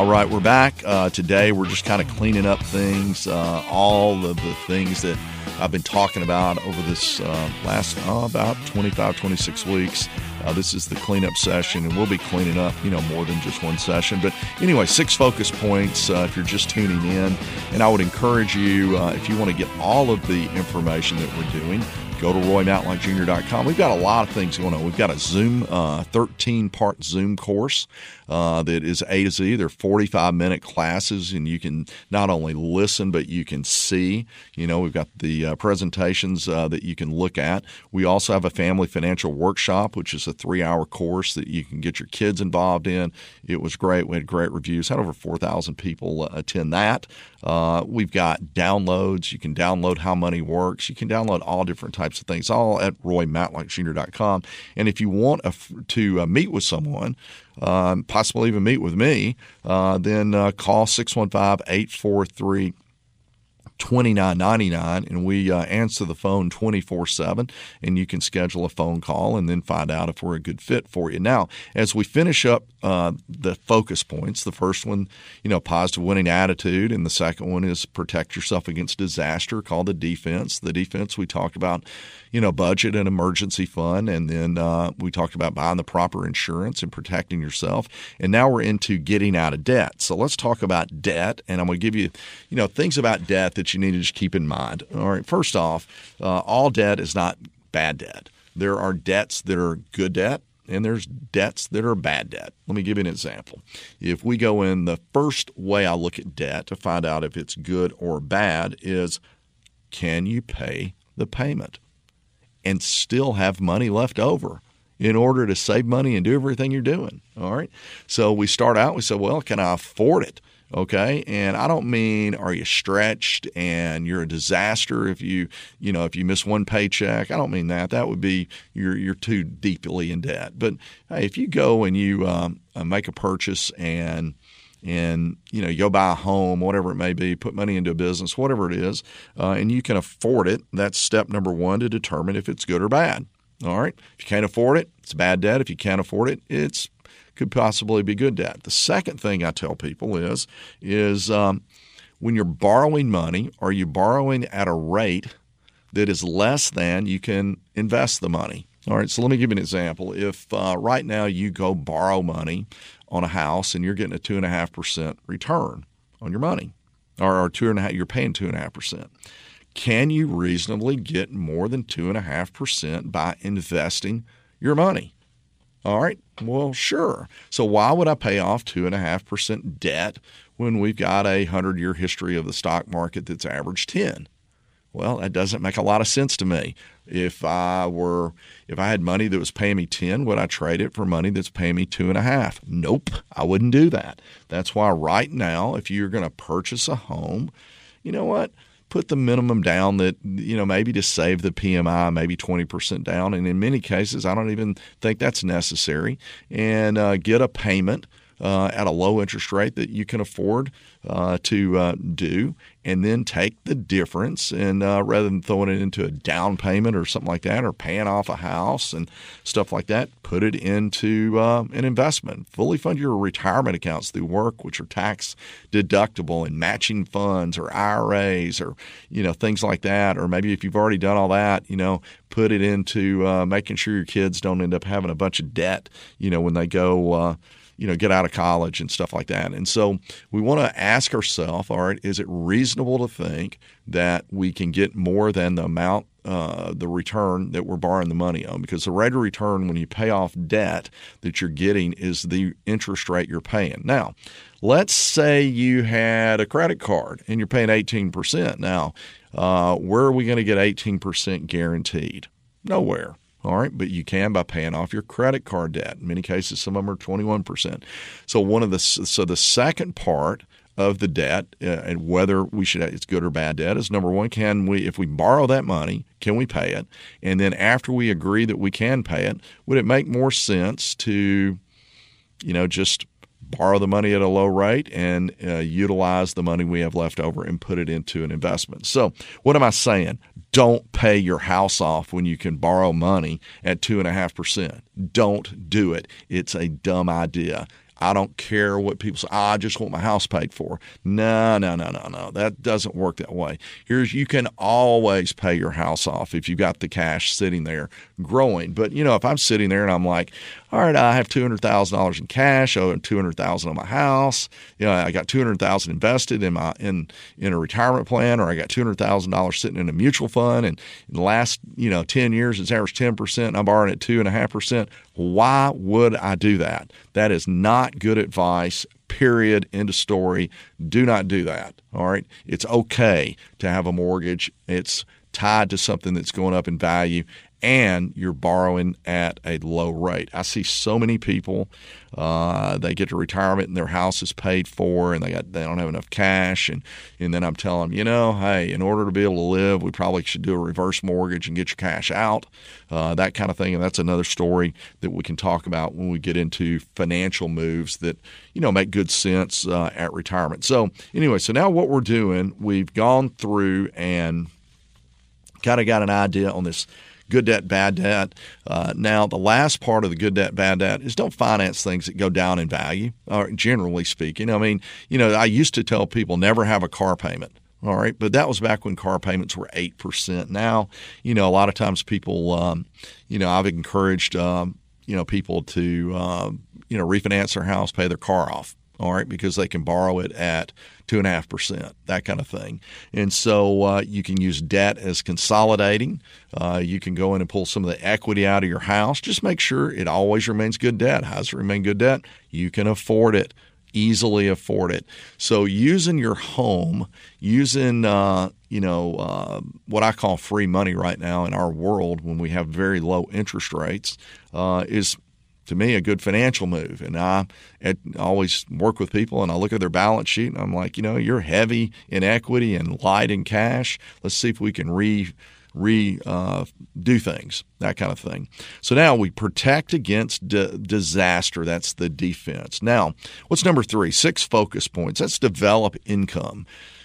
All right, we're back. Today we're just kind of cleaning up things, all of the things that I've been talking about over this last about 25, 26 weeks. This is the cleanup session, and we'll be cleaning up, more than just one session. But anyway, 6 focus points if you're just tuning in. And I would encourage you, if you want to get all of the information that we're doing, go to RoyMatlockJr.com. We've got a lot of things going on. We've got a Zoom, 13-part Zoom course that is A to Z. They're 45-minute classes, and you can not only listen, but you can see. We've got the presentations that you can look at. We also have a family financial workshop, which is a 3-hour course that you can get your kids involved in. It was great. We had great reviews. Had over 4,000 people attend that. We've got downloads. You can download How Money Works. You can download all different types of things, all at RoyMatlockJr.com. And if you want to meet with someone, possibly even meet with me, then call 615-843-2999, and we answer the phone 24/7, and you can schedule a phone call and then find out if we're a good fit for you. Now, as we finish up the focus points, the first one, positive winning attitude, and the second one is protect yourself against disaster, called the defense. The defense, we talked about, budget and emergency fund, and then we talked about buying the proper insurance and protecting yourself. And now we're into getting out of debt. So let's talk about debt, and I'm going to give you, things about debt that you need to just keep in mind. All right, first off, all debt is not bad debt. There are debts that are good debt, and there's debts that are bad debt. Let me give you an example. If we go in, the first way I look at debt to find out if it's good or bad is, can you pay the payment and still have money left over in order to save money and do everything you're doing? All right. So we start out, we say, well, can I afford it? Okay. And I don't mean, are you stretched and you're a disaster if you miss one paycheck? I don't mean that. That would be you're too deeply in debt. But hey, if you go and you make a purchase and you go buy a home, whatever it may be, put money into a business, whatever it is, and you can afford it, that's step number one to determine if it's good or bad. All right. If you can't afford it, it's bad debt. If you can't afford it, it's could possibly be good debt. The second thing I tell people is when you're borrowing money, are you borrowing at a rate that is less than you can invest the money? All right, so let me give you an example. If right now you go borrow money on a house and you're getting a 2.5% return on your money, or 2.5%, you're paying 2.5%. Can you reasonably get more than 2.5% by investing your money? All right, well, sure. So why would I pay off 2.5% debt when we've got a 100-year history of the stock market that's averaged 10? Well, that doesn't make a lot of sense to me. If I had money that was paying me 10, would I trade it for money that's paying me 2.5? Nope, I wouldn't do that. That's why right now, if you're going to purchase a home, you know what? Put the minimum down that, maybe to save the PMI, maybe 20% down. And in many cases, I don't even think that's necessary. And get a payment at a low interest rate that you can afford to do, and then take the difference and rather than throwing it into a down payment or something like that, or paying off a house and stuff like that, put it into an investment. Fully fund your retirement accounts through work, which are tax deductible, and matching funds or IRAs or, things like that. Or maybe if you've already done all that, put it into making sure your kids don't end up having a bunch of debt, when they go get out of college and stuff like that. And so we want to ask ourselves, all right, is it reasonable to think that we can get more than the amount, the return that we're borrowing the money on? Because the rate of return when you pay off debt that you're getting is the interest rate you're paying. Now, let's say you had a credit card and you're paying 18%. Now, where are we going to get 18% guaranteed? Nowhere. All right, but you can by paying off your credit card debt. In many cases, some of them are 21%. So the second part of the debt and whether it's good or bad debt is, number one, if we borrow that money, can we pay it? And then after we agree that we can pay it, would it make more sense to, just borrow the money at a low rate and utilize the money we have left over and put it into an investment? So what am I saying? Don't pay your house off when you can borrow money at 2.5%. Don't do it. It's a dumb idea. I don't care what people say. I just want my house paid for. No. That doesn't work that way. You can always pay your house off if you've got the cash sitting there growing. But, if I'm sitting there and I'm like, all right, I have $200,000 in cash, I owe $200,000 on my house. I got $200,000 invested in a retirement plan, or I got $200,000 sitting in a mutual fund, and in the last 10 years it's averaged 10%, and I'm borrowing at 2.5%. Why would I do that? That is not good advice. Period. End of story. Do not do that. All right. It's okay to have a mortgage. It's tied to something that's going up in value, and you're borrowing at a low rate. I see so many people, they get to retirement and their house is paid for, and they don't have enough cash, and then I'm telling them, hey, in order to be able to live, we probably should do a reverse mortgage and get your cash out, that kind of thing. And that's another story that we can talk about when we get into financial moves that make good sense at retirement. So anyway, so now what we're doing, we've gone through and kind of got an idea on this good debt, bad debt. Now, the last part of the good debt, bad debt is don't finance things that go down in value, or generally speaking. I used to tell people never have a car payment. All right. But that was back when car payments were 8%. Now, a lot of times people, I've encouraged, people to, refinance their house, pay their car off. All right, because they can borrow it at 2.5%, that kind of thing. And so you can use debt as consolidating. You can go in and pull some of the equity out of your house. Just make sure it always remains good debt. How does it remain good debt? You can afford it, easily afford it. So using your home, using what I call free money right now in our world when we have very low interest rates is, to me, a good financial move. And I always work with people and I look at their balance sheet and I'm like, you're heavy in equity and light in cash. Let's see if we can do things, that kind of thing. So now we protect against disaster. That's the defense. Now, what's number 3? 6 focus points. That's develop income.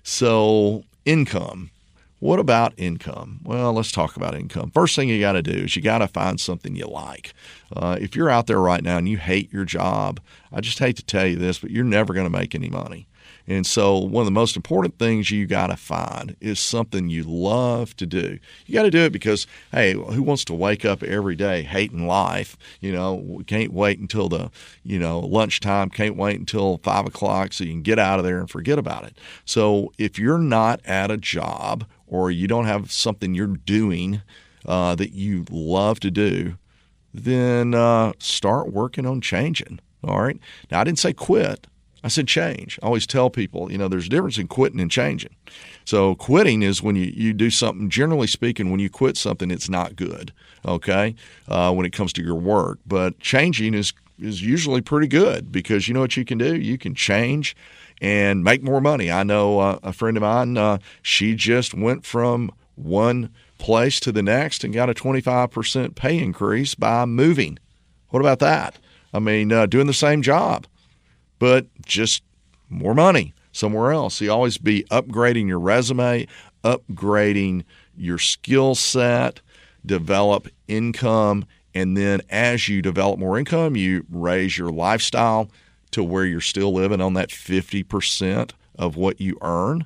So income. What about income? Well, let's talk about income. First thing you got to do is you got to find something you like. If you're out there right now and you hate your job, I just hate to tell you this, but you're never going to make any money. And so one of the most important things you got to find is something you love to do. You got to do it because, hey, who wants to wake up every day hating life? We can't wait until the, lunchtime, can't wait until 5 o'clock so you can get out of there and forget about it. So if you're not at a job or you don't have something you're doing that you love to do, then start working on changing. All right. Now, I didn't say quit. I said change. I always tell people, there's a difference in quitting and changing. So quitting is when you do something, generally speaking, when you quit something, it's not good, okay, when it comes to your work. But changing is usually pretty good because you know what you can do? You can change and make more money. I know a friend of mine, she just went from one place to the next and got a 25% pay increase by moving. What about that? Doing the same job, but just more money somewhere else. So you always be upgrading your resume, upgrading your skill set, develop income, and then as you develop more income, you raise your lifestyle to where you're still living on that 50% of what you earn,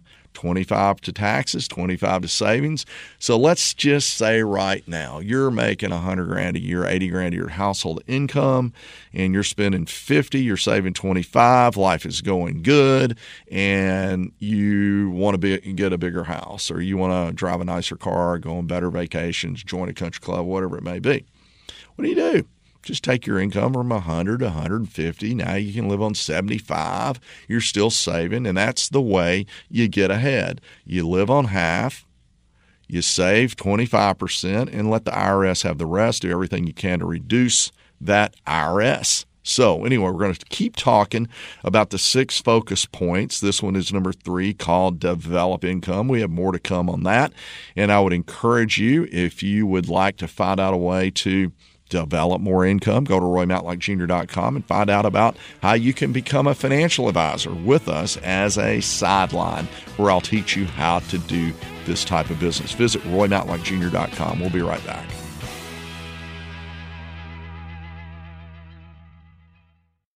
25 to taxes, 25 to savings. So let's just say right now you're making $100,000 a year, $80,000 a year household income, and you're spending 50, you're saving 25. Life is going good, and you want to get a bigger house, or you want to drive a nicer car, go on better vacations, join a country club, whatever it may be. What do? Just take your income from 100 to 150. Now you can live on 75. You're still saving, and that's the way you get ahead. You live on half, you save 25%, and let the IRS have the rest. Do everything you can to reduce that IRS. So anyway, we're going to keep talking about the 6 focus points. This one is number 3, called develop income. We have more to come on that, and I would encourage you, if you would like to find out a way to develop more income, go to RoyMatlockJr.com and find out about how you can become a financial advisor with us as a sideline, where I'll teach you how to do this type of business. Visit RoyMatlockJr.com. We'll be right back.